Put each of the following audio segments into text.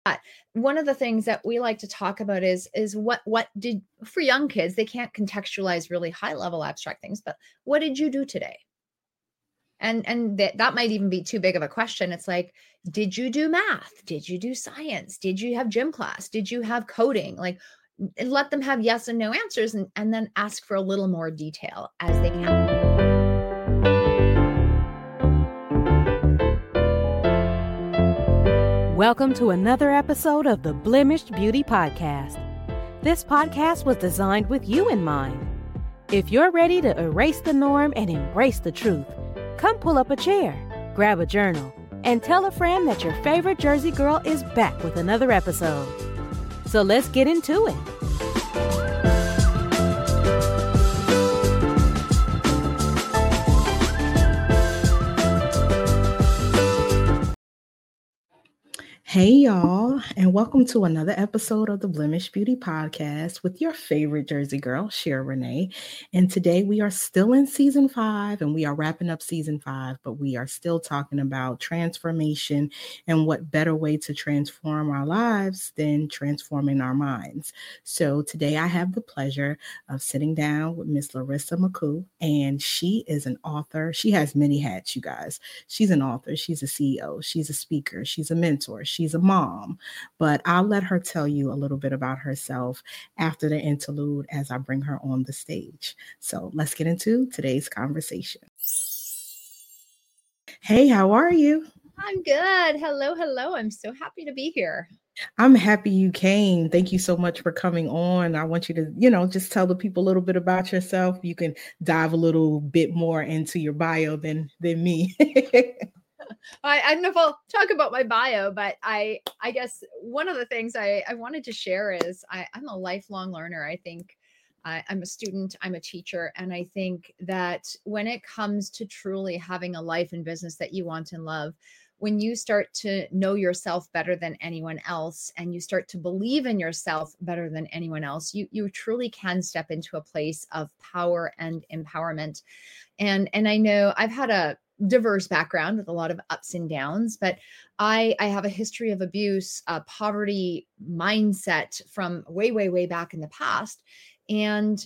One of the things that we like to talk about is what did, for young kids, they can't contextualize really high level abstract things, but what did you do today? And that might even be too big of a question. It's like, did you do math? Did you do science? Did you have gym class? Did you have coding? Like, let them have yes and no answers, and then ask for a little more detail as they can. Welcome to another episode of the Blemished Beauty Podcast. This podcast was designed with you in mind. If you're ready to erase the norm and embrace the truth, come pull up a chair, grab a journal, and tell a friend that your favorite Jersey girl is back with another episode. So let's get into it. Hey y'all, and welcome to another episode of the Blemished Beauty Podcast with your favorite Jersey girl, Shira Renee. And today we are still in season 5, and we are wrapping up season 5, but we are still talking about transformation and what better way to transform our lives than transforming our minds. So today I have the pleasure of sitting down with Miss Larissa McCoo, and she is an author. She has many hats, you guys. She's an author, she's a CEO, she's a speaker, she's a mentor, she's a mom, but I'll let her tell you a little bit about herself after the interlude as I bring her on the stage. So let's get into today's conversation. Hey, how are you? I'm good. Hello. I'm so happy to be here. I'm happy you came. Thank you so much for coming on. I want you to, just tell the people a little bit about yourself. You can dive a little bit more into your bio than me. I don't know if I'll talk about my bio, but I guess one of the things I wanted to share is I'm a lifelong learner. I think I'm a student, I'm a teacher, and I think that when it comes to truly having a life and business that you want and love, when you start to know yourself better than anyone else and you start to believe in yourself better than anyone else, you truly can step into a place of power and empowerment. And I know I've had a diverse background with a lot of ups and downs, but I have a history of abuse, poverty mindset from way back in the past. And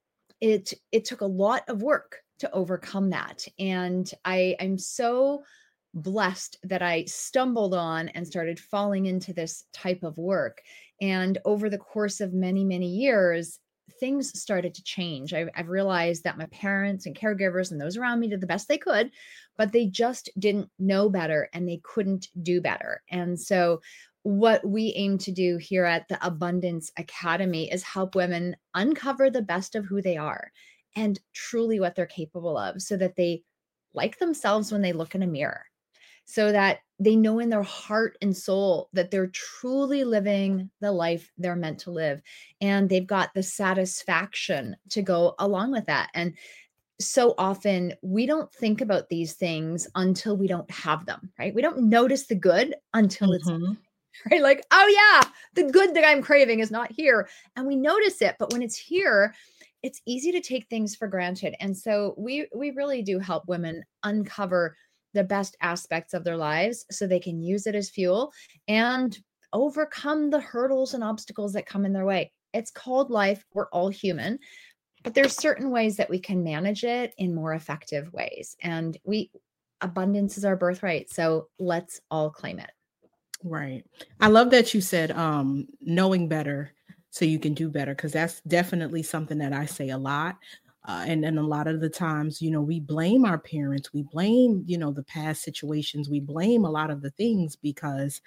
it took a lot of work to overcome that. And I'm so blessed that I stumbled on and started falling into this type of work. And over the course of many years, things started to change. I've realized that my parents and caregivers and those around me did the best they could, but they just didn't know better and they couldn't do better. And so what we aim to do here at the Abundance Academy is help women uncover the best of who they are and truly what they're capable of, so that they like themselves when they look in a mirror, so that they know in their heart and soul that they're truly living the life they're meant to live. And they've got the satisfaction to go along with that. And so often we don't think about these things until we don't have them, right? We don't notice the good until it's right. Like, oh yeah, the good that I'm craving is not here. And we notice it, but when it's here, it's easy to take things for granted. And so we really do help women uncover the best aspects of their lives so they can use it as fuel and overcome the hurdles and obstacles that come in their way. It's called life. We're all human, but there's certain ways that we can manage it in more effective ways. And abundance is our birthright. So let's all claim it. Right. I love that you said knowing better so you can do better, because that's definitely something that I say a lot. And a lot of the times, we blame our parents, we blame, the past situations, we blame a lot of the things because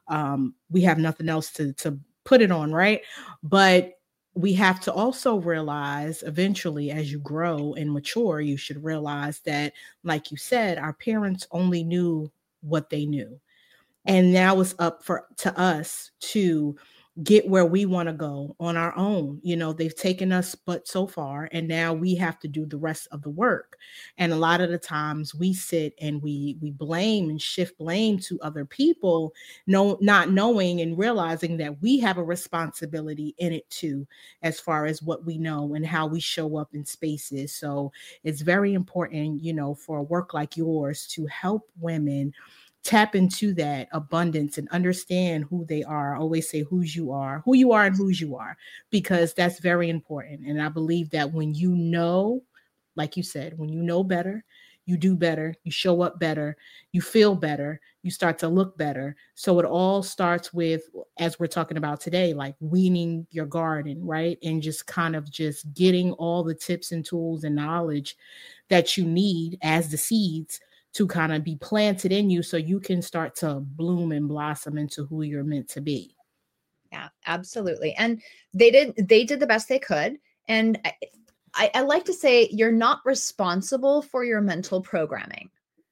we have nothing else to put it on, right? But we have to also realize eventually, as you grow and mature, you should realize that, like you said, our parents only knew what they knew. And now it's up to us to get where we want to go on our own. They've taken us but so far, and now we have to do the rest of the work. And a lot of the times we sit and we blame and shift blame to other people, not knowing and realizing that we have a responsibility in it too, as far as what we know and how we show up in spaces. So it's very important, for a work like yours to help women tap into that abundance and understand who they are. I always say who you are and whose you are, because that's very important. And I believe that when you know, like you said, when you know better, you do better, you show up better, you feel better, you start to look better. So it all starts with, as we're talking about today, like weaning your garden, right? And just kind of just getting all the tips and tools and knowledge that you need as the seeds to kind of be planted in you so you can start to bloom and blossom into who you're meant to be. Yeah, absolutely. And they did the best they could. And I like to say you're not responsible for your mental programming.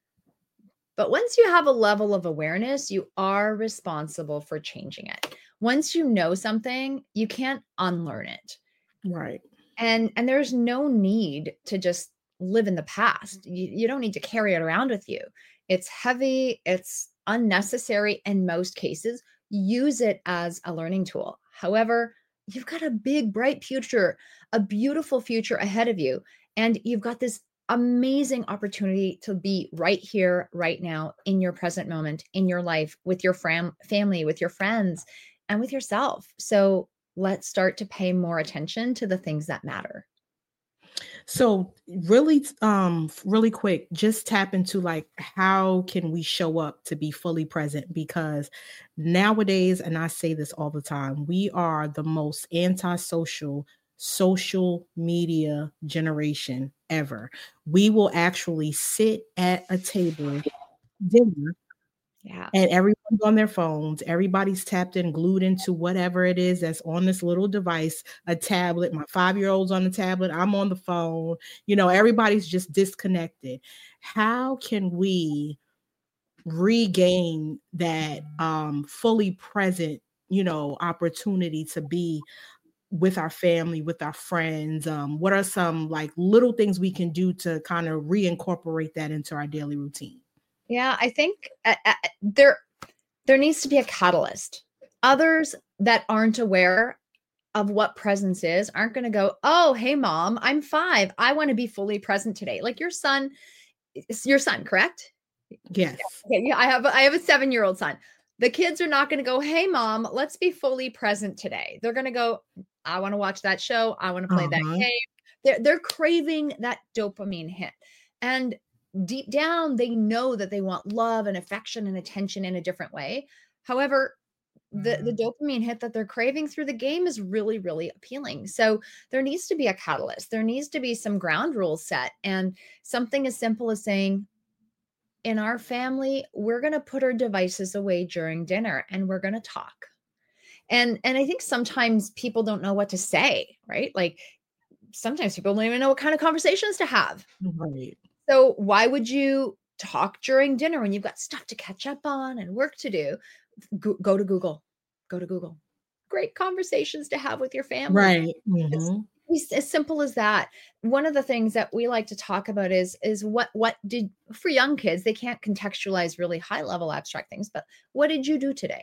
But once you have a level of awareness, you are responsible for changing it. Once you know something, you can't unlearn it. Right. And there's no need to just live in the past. You don't need to carry it around with you. It's heavy, it's unnecessary in most cases. Use it as a learning tool. However, you've got a big, bright future, a beautiful future ahead of you. And you've got this amazing opportunity to be right here, right now, in your present moment, in your life, with your family, with your friends, and with yourself. So let's start to pay more attention to the things that matter. So really quick, just tap into like, how can we show up to be fully present? Because nowadays, and I say this all the time, we are the most antisocial social media generation ever. We will actually sit at a table, dinner, and everyone's on their phones. Everybody's tapped in, glued into whatever it is that's on this little device, a tablet. My 5-year-old's on the tablet. I'm on the phone. Everybody's just disconnected. How can we regain that fully present, opportunity to be with our family, with our friends? What are some like little things we can do to kind of reincorporate that into our daily routine? Yeah, I think there needs to be a catalyst. Others that aren't aware of what presence is aren't going to go, oh, hey, mom, I'm 5. I want to be fully present today. Like your son, correct? Yes. Okay, yeah, I have a 7-year-old son. The kids are not going to go, hey, mom, let's be fully present today. They're going to go, I want to watch that show. I want to play that game. They're craving that dopamine hit. And deep down, they know that they want love and affection and attention in a different way. However, the dopamine hit that they're craving through the game is really, really appealing. So there needs to be a catalyst. There needs to be some ground rules set. And something as simple as saying, in our family, we're going to put our devices away during dinner and we're going to talk. And I think sometimes people don't know what to say, right? Like sometimes people don't even know what kind of conversations to have. Right. So why would you talk during dinner when you've got stuff to catch up on and work to do? Go to Google. Great conversations to have with your family. Right. Mm-hmm. It's as simple as that. One of the things that we like to talk about is what did, for young kids, they can't contextualize really high level abstract things, but what did you do today?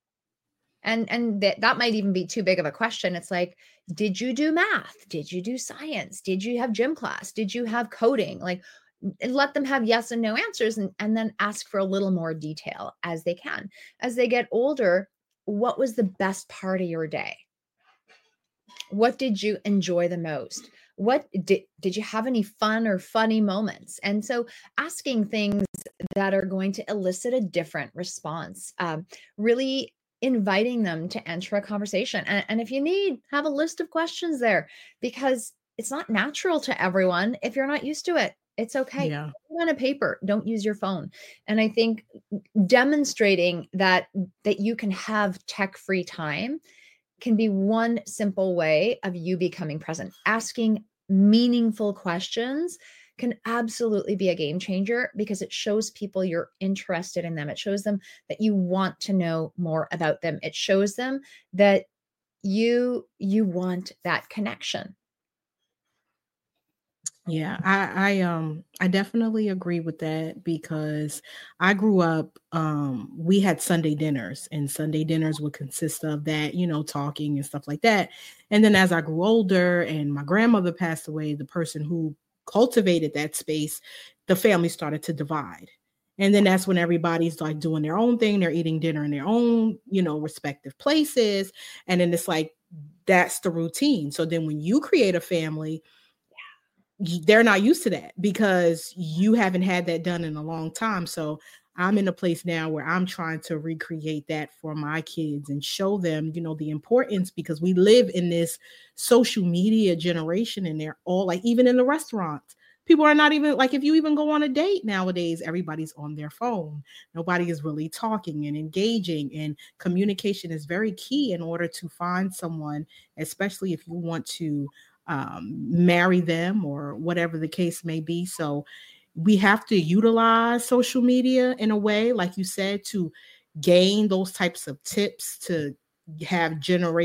And that might even be too big of a question. It's like, did you do math? Did you do science? Did you have gym class? Did you have coding? Like, let them have yes and no answers, and then ask for a little more detail as they can. As they get older, what was the best part of your day? What did you enjoy the most? What did you have any fun or funny moments? And so asking things that are going to elicit a different response, really inviting them to enter a conversation. And if you need, have a list of questions there, because it's not natural to everyone. If you're not used to it, it's okay. Yeah. Put on a paper, don't use your phone. And I think demonstrating that you can have tech-free time can be one simple way of you becoming present. Asking meaningful questions can absolutely be a game changer, because it shows people you're interested in them. It shows them that you want to know more about them. It shows them that you want that connection. Yeah, I definitely agree with that, because I grew up, we had Sunday dinners, and Sunday dinners would consist of that, talking and stuff like that. And then as I grew older and my grandmother passed away, the person who cultivated that space, the family started to divide. And then that's when everybody's like doing their own thing. They're eating dinner in their own, respective places. And then it's like, that's the routine. So then when you create a family, they're not used to that because you haven't had that done in a long time. So I'm in a place now where I'm trying to recreate that for my kids and show them, the importance, because we live in this social media generation, and they're all like, even in the restaurants, people are not even like, if you even go on a date nowadays, everybody's on their phone. Nobody is really talking and engaging, and communication is very key in order to find someone, especially if you want to marry them or whatever the case may be. So we have to utilize social media in a way, like you said, to gain those types of tips, to have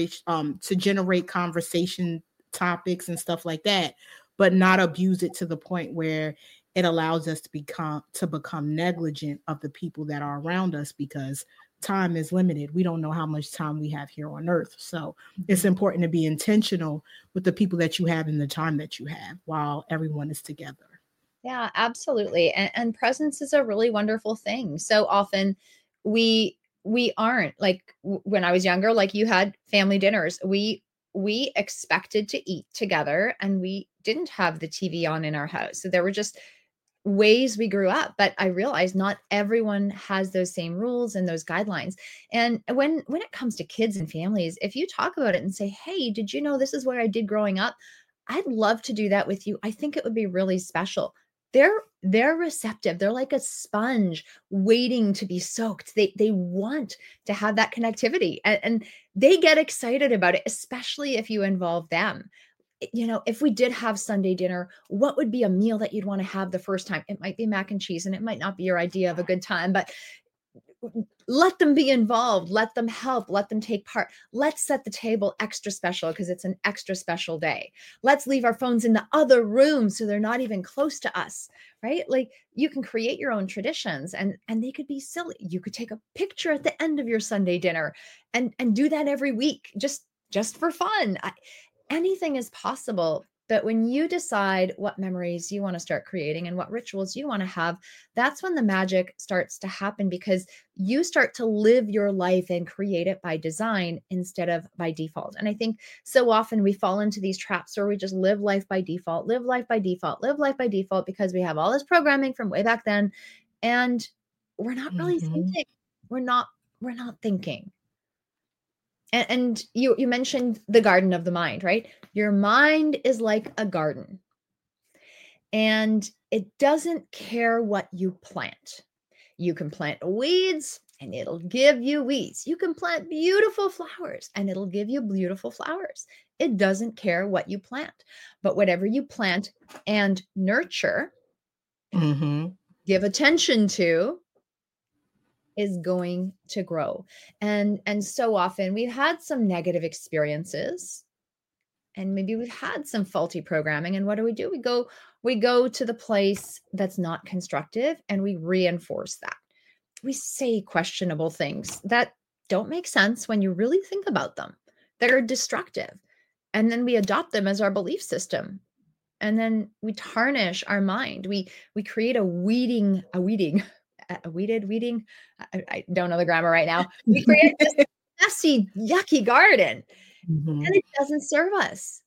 to generate conversation topics and stuff like that, but not abuse it to the point where it allows us to become negligent of the people that are around us, because time is limited. We don't know how much time we have here on earth. So it's important to be intentional with the people that you have and the time that you have while everyone is together. Yeah, absolutely. And presence is a really wonderful thing. So often we aren't like, when I was younger, like you had family dinners, we expected to eat together, and we didn't have the TV on in our house. So there were just ways we grew up, but I realized not everyone has those same rules and those guidelines. And when it comes to kids and families, if you talk about it and say, hey, did you know this is what I did growing up? I'd love to do that with you. I think it would be really special. They're receptive. They're like a sponge waiting to be soaked. They want to have that connectivity, and they get excited about it, especially if you involve them. If we did have Sunday dinner, what would be a meal that you'd want to have the first time? It might be mac and cheese, and it might not be your idea of a good time, but let them be involved. Let them help. Let them take part. Let's set the table extra special because it's an extra special day. Let's leave our phones in the other room so they're not even close to us, right? Like, you can create your own traditions, and they could be silly. You could take a picture at the end of your Sunday dinner and do that every week, just for fun. Anything is possible. But when you decide what memories you want to start creating and what rituals you want to have, that's when the magic starts to happen, because you start to live your life and create it by design instead of by default. And I think so often we fall into these traps where we just live life by default, because we have all this programming from way back then, and we're not really thinking. We're not thinking. And you mentioned the garden of the mind, right? Your mind is like a garden, and it doesn't care what you plant. You can plant weeds and it'll give you weeds. You can plant beautiful flowers and it'll give you beautiful flowers. It doesn't care what you plant, but whatever you plant and nurture, give attention to, is going to grow. And so often we've had some negative experiences, and maybe we've had some faulty programming. And what do? We go to the place that's not constructive, and we reinforce that. We say questionable things that don't make sense when you really think about them, that are destructive. And then we adopt them as our belief system. And then we tarnish our mind. We create a weeding. I don't know the grammar right now. We create this messy, yucky garden, and it doesn't serve us.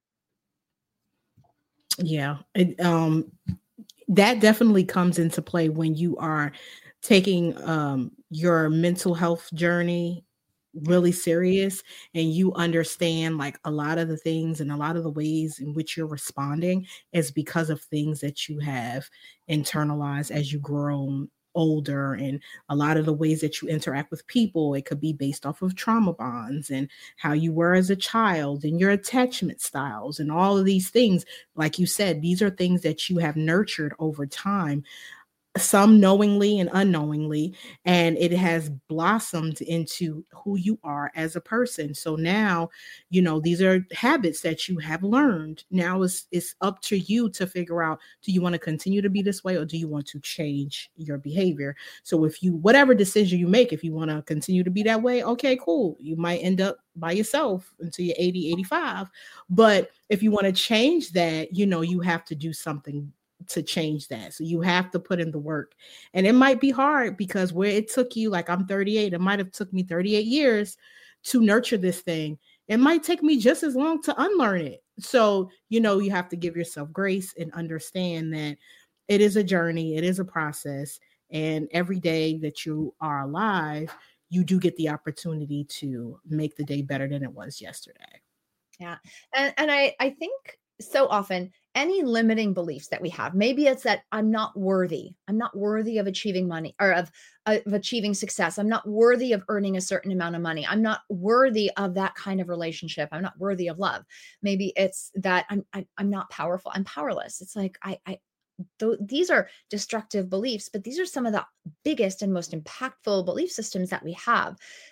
Yeah. That definitely comes into play when you are taking your mental health journey really serious, and you understand like a lot of the things and a lot of the ways in which you're responding is because of things that you have internalized as you grow older, and a lot of the ways that you interact with people, it could be based off of trauma bonds and how you were as a child and your attachment styles and all of these things. Like you said, these are things that you have nurtured over time, some knowingly and unknowingly, and it has blossomed into who you are as a person. So now, these are habits that you have learned. Now it's up to you to figure out, do you want to continue to be this way, or do you want to change your behavior? So whatever decision you make, if you want to continue to be that way, okay, cool. You might end up by yourself until you're 80, 85. But if you want to change that, you have to do something to change that. So you have to put in the work. And it might be hard because where it took you, like I'm 38, it might have took me 38 years to nurture this thing. It might take me just as long to unlearn it. So, you know, you have to give yourself grace and understand that it is a journey, it is a process. And every day that you are alive, you do get the opportunity to make the day better than it was yesterday. Yeah. And I think so often any limiting beliefs that we have, maybe it's that I'm not worthy. I'm not worthy of achieving money or of achieving success. I'm not worthy of earning a certain amount of money. I'm not worthy of that kind of relationship. I'm not worthy of love. Maybe it's that I'm not powerful. I'm powerless. It's like these are destructive beliefs, but these are some of the biggest and most impactful belief systems that we have.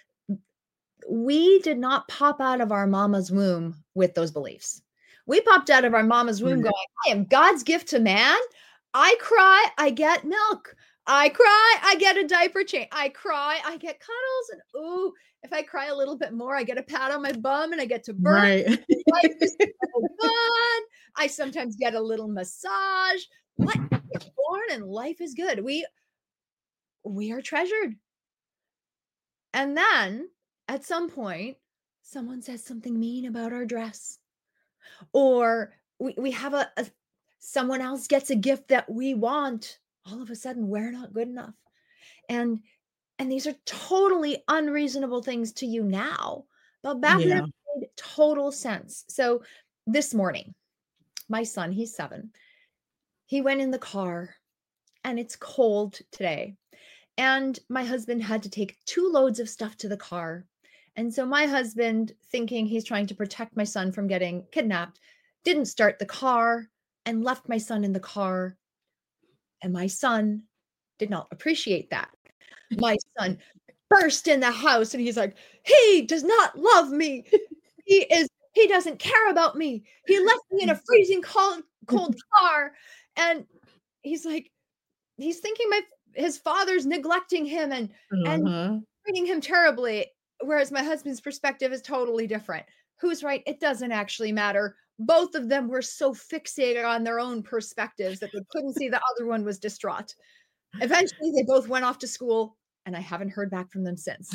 We did not pop out of our mama's womb with those beliefs. We popped out of our mama's womb going, I am God's gift to man. I cry, I get milk. I cry, I get a diaper change. I cry, I get cuddles. And ooh, if I cry a little bit more, I get a pat on my bum and I get to birth. Right. Life is so good. I sometimes get a little massage. What? You're born and life is good. We are treasured. And then at some point, someone says something mean about our dress, or we have someone else gets a gift that we want. All of a sudden, we're not good enough. And these are totally unreasonable things to you now, but back then it made total sense. So this morning, my son, he's 7, he went in the car and it's cold today. And my husband had to take 2 loads of stuff to the car. And so my husband, thinking he's trying to protect my son from getting kidnapped, didn't start the car and left my son in the car. And my son did not appreciate that. My son burst in the house and he's like, he does not love me. He doesn't care about me. He left me in a freezing cold car. And he's like, he's thinking his father's neglecting him and treating him terribly. Whereas my husband's perspective is totally different. Who's right? It doesn't actually matter. Both of them were so fixated on their own perspectives that they couldn't see the other one was distraught. Eventually, they both went off to school, and I haven't heard back from them since.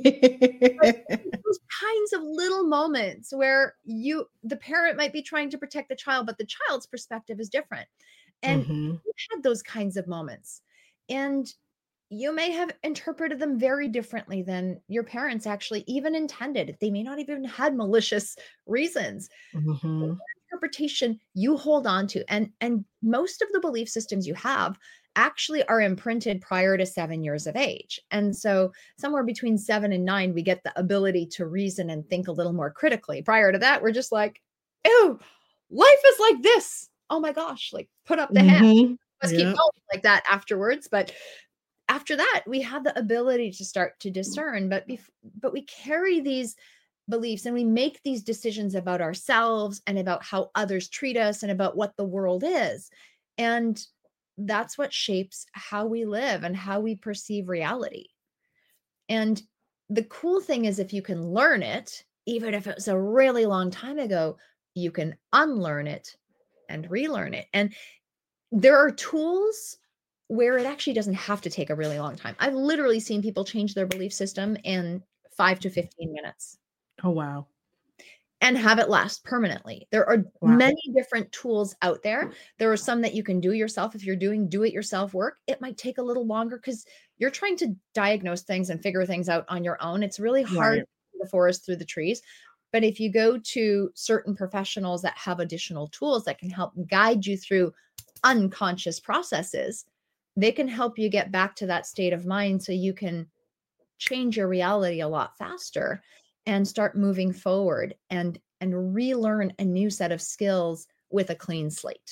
Those kinds of little moments where the parent might be trying to protect the child, but the child's perspective is different. And we had those kinds of moments. And you may have interpreted them very differently than your parents actually even intended. They may not even had malicious reasons. Interpretation you hold on to, and most of the belief systems you have actually are imprinted prior to 7 years of age. And so somewhere between 7 and 9, we get the ability to reason and think a little more critically. Prior to that, we're just like, ew, life is like this. Oh my gosh, like put up the hand. Let's keep going like that afterwards. But after that, we have the ability to start to discern, but we carry these beliefs and we make these decisions about ourselves and about how others treat us and about what the world is. And that's what shapes how we live and how we perceive reality. And the cool thing is, if you can learn it, even if it was a really long time ago, you can unlearn it and relearn it. And there are tools where it actually doesn't have to take a really long time. I've literally seen people change their belief system in 5 to 15 minutes. Oh, wow. And have it last permanently. There are many different tools out there. There are some that you can do yourself. If you're doing do-it-yourself work, it might take a little longer because you're trying to diagnose things and figure things out on your own. It's really hard to see the forest through the trees. But if you go to certain professionals that have additional tools that can help guide you through unconscious processes, they can help you get back to that state of mind so you can change your reality a lot faster and start moving forward and relearn a new set of skills with a clean slate.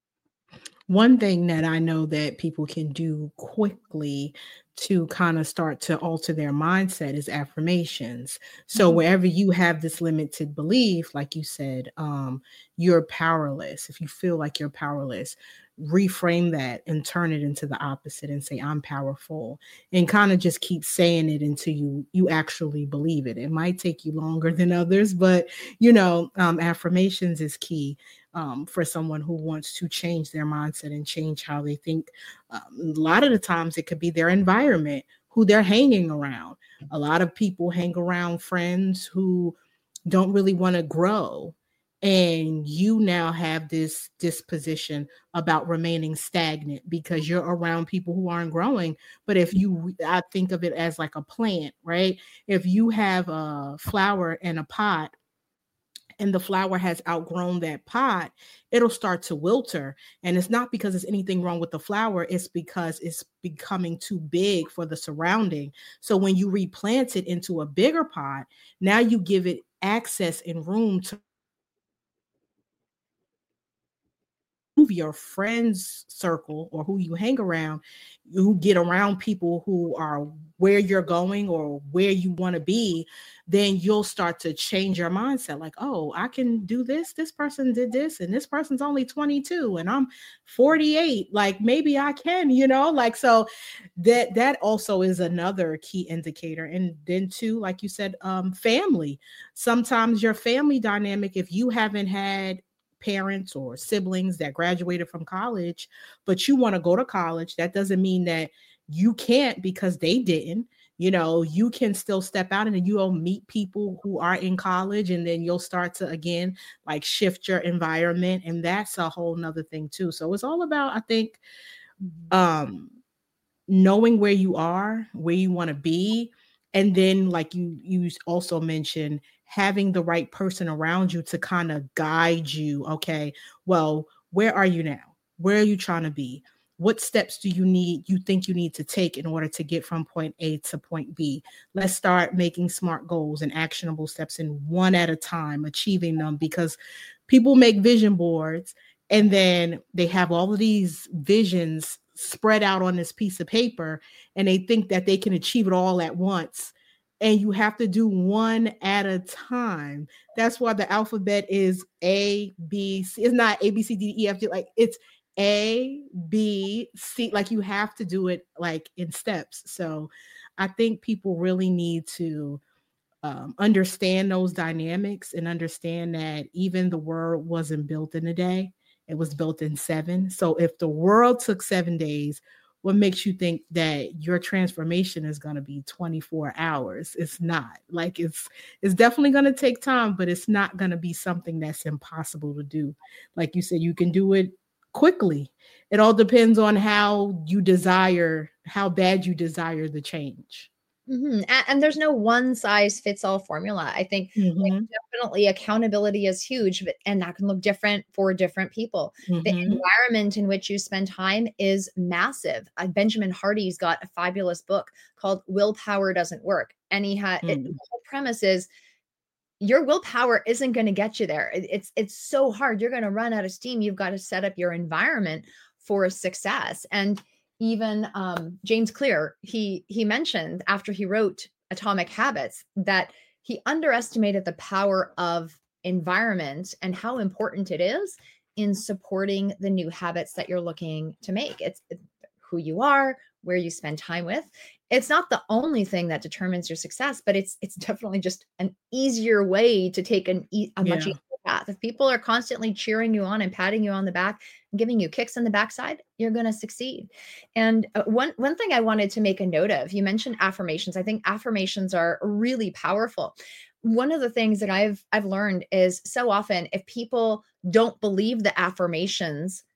One thing that I know that people can do quickly to kind of start to alter their mindset is affirmations. So wherever you have this limited belief, like you said, you're powerless. If you feel like you're powerless, reframe that and turn it into the opposite and say, I'm powerful, and kind of just keep saying it until you actually believe it. It might take you longer than others, but affirmations is key for someone who wants to change their mindset and change how they think. A lot of the times it could be their environment, who they're hanging around. A lot of people hang around friends who don't really want to grow. And you now have this disposition about remaining stagnant because you're around people who aren't growing. But I think of it as like a plant, right? If you have a flower in a pot and the flower has outgrown that pot, it'll start to wilter. And it's not because there's anything wrong with the flower. It's because it's becoming too big for the surrounding. So when you replant it into a bigger pot, now you give it access and room to move your friends circle or who you hang around. You get around people who are where you're going or where you want to be, then you'll start to change your mindset. Like, oh, I can do this. This person did this, and this person's only 22 and I'm 48. Like maybe I can, like, so that also is another key indicator. And then too, like you said, family. Sometimes your family dynamic, if you haven't had parents or siblings that graduated from college, but you want to go to college, that doesn't mean that you can't because they didn't. You can still step out and then you'll meet people who are in college, and then you'll start to again like shift your environment, and that's a whole nother thing too. So it's all about, I think, knowing where you are, where you want to be, and then like you also mentioned, having the right person around you to kind of guide you. Okay, well, where are you now? Where are you trying to be? What steps do you think you need to take in order to get from point A to point B? Let's start making smart goals and actionable steps in one at a time, achieving them, because people make vision boards and then they have all of these visions spread out on this piece of paper and they think that they can achieve it all at once. And you have to do one at a time. That's why the alphabet is A, B, C. It's not A, B, C, D, E, F, G. Like it's A, B, C. Like you have to do it like in steps. So I think people really need to understand those dynamics and understand that even the world wasn't built in a day. It was built in 7. So if the world took 7 days, what makes you think that your transformation is going to be 24 hours? It's not. Like it's definitely going to take time, but it's not going to be something that's impossible to do. Like you said, you can do it quickly. It all depends on how bad you desire the change. Mm-hmm. And there's no one size fits all formula. I think definitely accountability is huge, and that can look different for different people. The environment in which you spend time is massive. Benjamin Hardy's got a fabulous book called Willpower Doesn't Work. And the whole premise is your willpower isn't going to get you there. It's so hard. You're going to run out of steam. You've got to set up your environment for success. And even James Clear, he mentioned after he wrote Atomic Habits that he underestimated the power of environment and how important it is in supporting the new habits that you're looking to make. It's who you are, where you spend time with. It's not the only thing that determines your success, but it's definitely just an easier way to take a much easier path. If people are constantly cheering you on and patting you on the back and giving you kicks on the backside, you're going to succeed. And one thing I wanted to make a note of, you mentioned affirmations. I think affirmations are really powerful. One of the things that I've learned is so often if people don't believe the affirmations,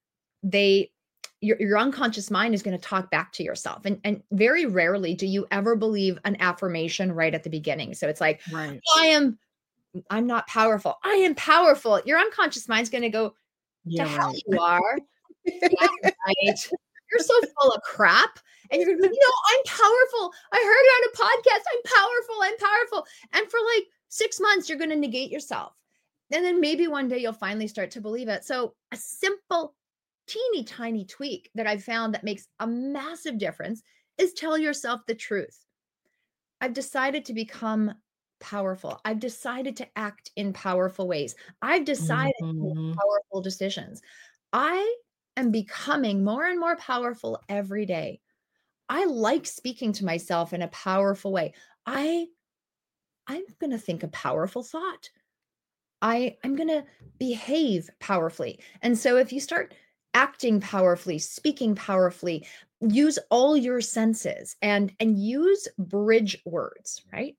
your unconscious mind is going to talk back to yourself. And very rarely do you ever believe an affirmation right at the beginning. So it's like, right. I'm not powerful. I am powerful. Your unconscious mind's going to go, hell you are. Right. You're so full of crap. And you're going to be, I'm powerful. I heard it on a podcast. I'm powerful. And for like 6 months, you're going to negate yourself. And then maybe one day you'll finally start to believe it. So a simple, teeny tiny tweak that I've found that makes a massive difference is tell yourself the truth. I've decided to become powerful. I've decided to act in powerful ways. I've decided to make powerful decisions. I am becoming more and more powerful every day. I like speaking to myself in a powerful way. I'm going to think a powerful thought. I'm going to behave powerfully. And so if you start acting powerfully, speaking powerfully, use all your senses and use bridge words, right?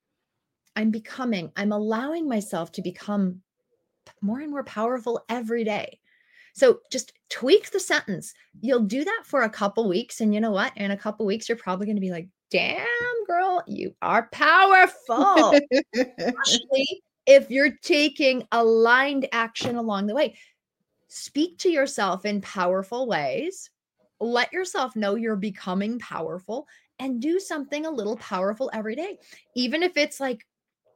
I'm allowing myself to become more and more powerful every day. So just tweak the sentence. You'll do that for a couple weeks. And you know what? In a couple weeks, you're probably going to be like, damn, girl, you are powerful. Especially if you're taking aligned action along the way. Speak to yourself in powerful ways. Let yourself know you're becoming powerful and do something a little powerful every day. Even if it's like,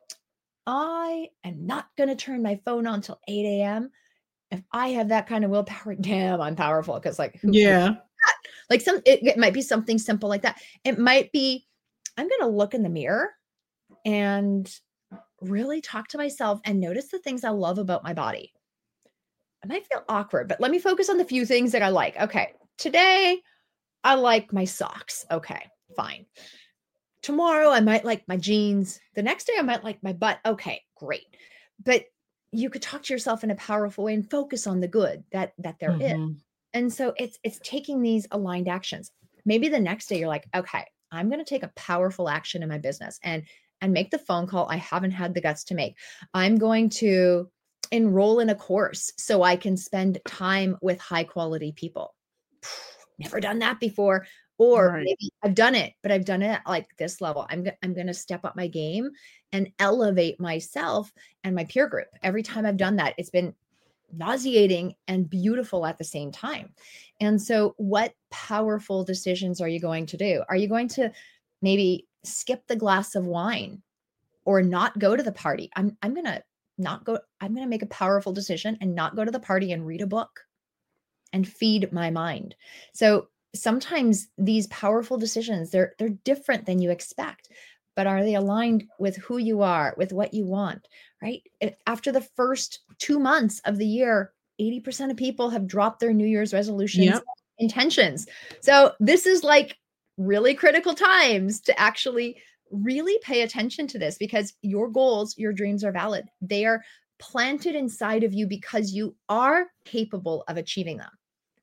I am not going to turn my phone on till 8 a.m. If I have that kind of willpower, damn, I'm powerful. Because like, like it might be something simple like that. It might be, I'm going to look in the mirror and really talk to myself and notice the things I love about my body. I might feel awkward, but let me focus on the few things that I like. Okay. Today, I like my socks. Okay, fine. Tomorrow, I might like my jeans. The next day, I might like my butt. Okay, great. But you could talk to yourself in a powerful way and focus on the good that there is. And so it's taking these aligned actions. Maybe the next day you're like, okay, I'm going to take a powerful action in my business and make the phone call I haven't had the guts to make. I'm going to enroll in a course so I can spend time with high quality people. Never done that before. Or maybe I've done it, but I've done it at like this level. I'm going to step up my game and elevate myself and my peer group. Every time I've done that, it's been nauseating and beautiful at the same time. And so what powerful decisions are you going to do? Are you going to maybe skip the glass of wine or not go to the party? I'm going to not go. I'm going to make a powerful decision and not go to the party and read a book and feed my mind. So sometimes these powerful decisions, they're different than you expect, but are they aligned with who you are, with what you want, right? After the first 2 months of the year, 80% of people have dropped their New Year's resolutions intentions. So this is like really critical times to actually really pay attention to this, because your goals, your dreams are valid. They are planted inside of you because you are capable of achieving them.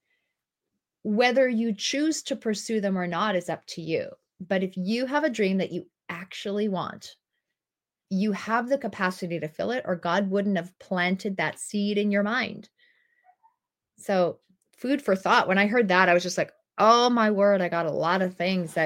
Whether you choose to pursue them or not is up to you. But if you have a dream that you actually want, you have the capacity to fill it, or God wouldn't have planted that seed in your mind. So food for thought. When I heard that, I was just like, oh my word, I got a lot of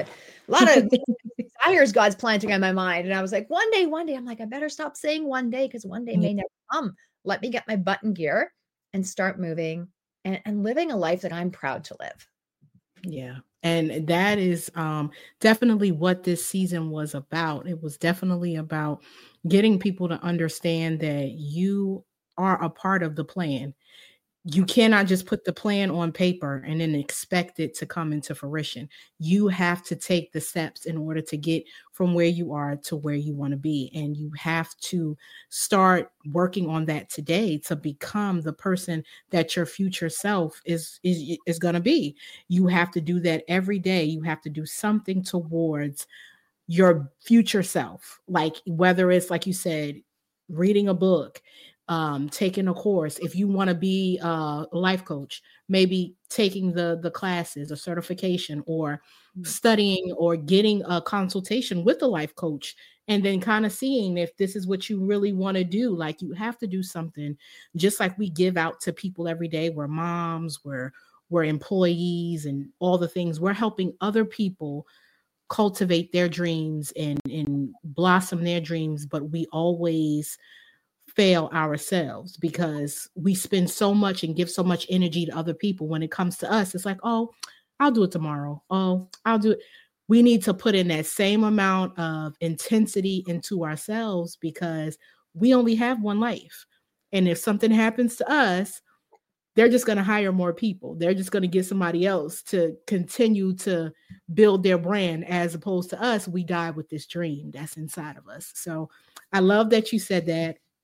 desires God's planting on my mind. And I was like, one day, I'm like, I better stop saying one day, because one day may never come. Let me get my butt in gear and start moving and living a life that I'm proud to live. Yeah. And that is definitely what this season was about. It was definitely about getting people to understand that you are a part of the plan. You cannot just put the plan on paper and then expect it to come into fruition. You have to take the steps in order to get from where you are to where you want to be. And you have to start working on that today to become the person that your future self is going to be. You have to do that every day. You have to do something towards your future self. Like whether it's, like you said, reading a book, taking a course. If you want to be a life coach, maybe taking the classes, a certification, or studying or getting a consultation with a life coach, and then kind of seeing if this is what you really want to do. Like you have to do something, just like we give out to people every day. We're moms, we're employees, and all the things. We're helping other people cultivate their dreams and blossom their dreams, but we always fail ourselves because we spend so much and give so much energy to other people. When it comes to us, it's like, oh, I'll do it tomorrow. Oh, I'll do it. We need to put in that same amount of intensity into ourselves, because we only have one life. And if something happens to us, they're just going to hire more people. They're just going to get somebody else to continue to build their brand, as opposed to us. We die with this dream that's inside of us. So I love that you said that.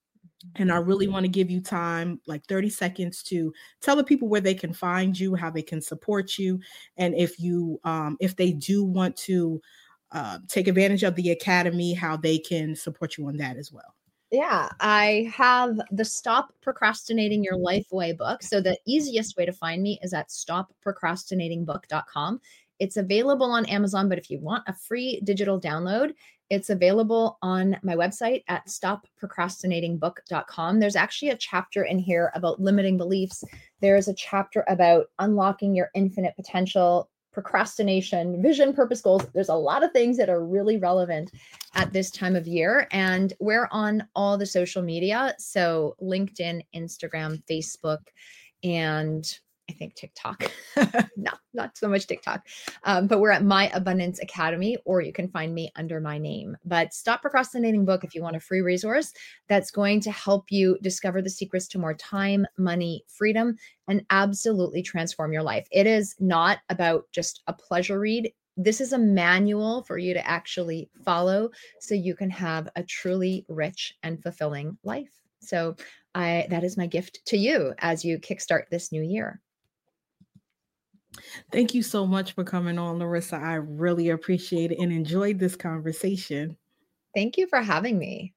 And I really want to give you time, like 30 seconds, to tell the people where they can find you, how they can support you. And if they do want to take advantage of the Academy, how they can support you on that as well. Yeah, I have the Stop Procrastinating Your Life Way book. So the easiest way to find me is at stopprocrastinatingbook.com. It's available on Amazon, but if you want a free digital download, it's available on my website at stopprocrastinatingbook.com. There's actually a chapter in here about limiting beliefs. There's a chapter about unlocking your infinite potential, procrastination, vision, purpose, goals. There's a lot of things that are really relevant at this time of year. And we're on all the social media. So LinkedIn, Instagram, Facebook, and I think TikTok. No, not so much TikTok. But we're at My Abundance Academy, or you can find me under my name. But Stop Procrastinating Book, if you want a free resource that's going to help you discover the secrets to more time, money, freedom, and absolutely transform your life. It is not about just a pleasure read. This is a manual for you to actually follow so you can have a truly rich and fulfilling life. So that is my gift to you as you kickstart this new year. Thank you so much for coming on, Larissa. I really appreciate it and enjoyed this conversation. Thank you for having me.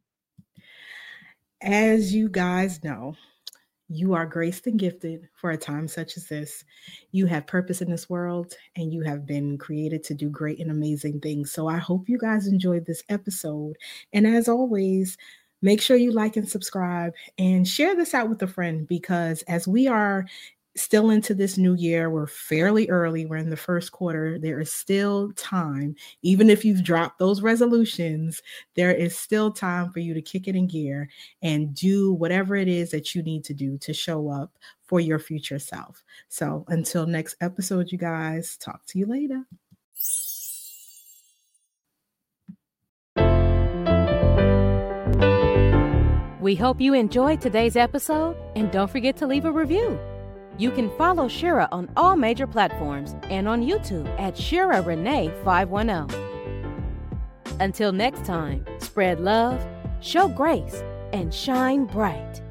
As you guys know, you are graced and gifted for a time such as this. You have purpose in this world, and you have been created to do great and amazing things. So I hope you guys enjoyed this episode. And as always, make sure you like and subscribe and share this out with a friend, because as we are still into this new year, we're fairly early. We're in the first quarter. There is still time. Even if you've dropped those resolutions, there is still time for you to kick it in gear and do whatever it is that you need to do to show up for your future self. So until next episode, you guys, talk to you later. We hope you enjoyed today's episode, and don't forget to leave a review. You can follow Shira on all major platforms and on YouTube at Shira Renee 510. Until next time, spread love, show grace, and shine bright.